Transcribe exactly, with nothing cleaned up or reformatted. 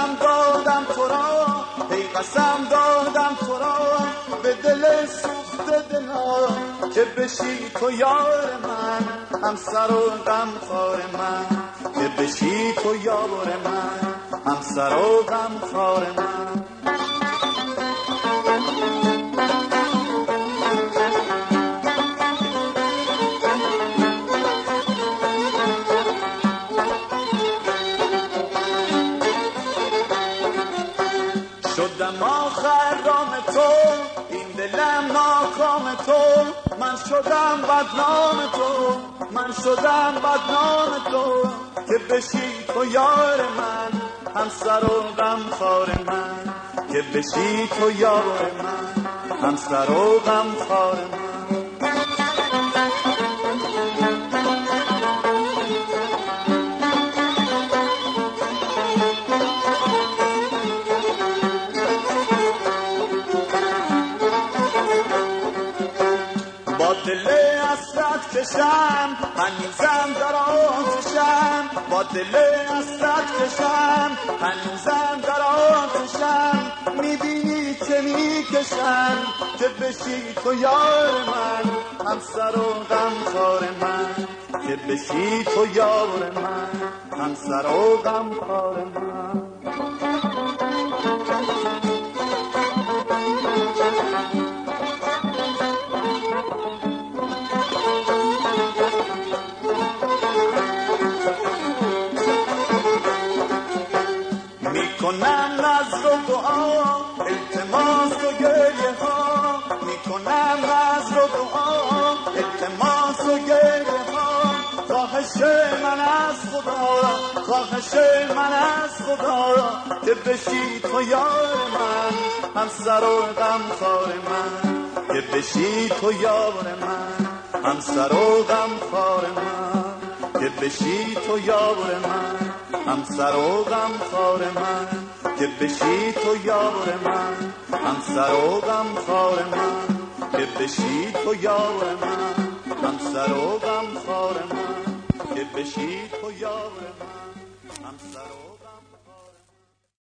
قسم دادم تو را، ای قسم دادم تو را، به دل سوخته دلم که بشی تو یار من، همسر و غمخوار من، که بشی تو یار من، همسر و غمخوار من. شدم آخر رام تو، این دلم ناکام تو، من شدم بدنام تو، من شدم بدنام تو، که بشی تو یار من، همسر و غمخوار من، که بشی تو یار من، همسر و غمخوار من. با دل حسرت کشم هنوزم در آتشم، با دل حسرت کشم هنوزم در آتشم، میبینی که میکشم که بشی تو یار من، همسر و غمخوار من، که بشی تو یار من، همسر و غمخوار من. میکنم نذر و دعا، التماس و گریه ها، میکنم نذر و دعا، التماس و گریه ها، خواهش من از خدا، خواهش من از خدا، که بشی تو یار من، همسر و غمخوار من، که بشی تو یار من، همسر و غمخوار من، که بشی تو یار من، همسر و غمخوار من، که بشی تو یار من، همسر و غمخوار من، که بشی تو یار من، همسر و غمخوار من، که بشی تو یار من.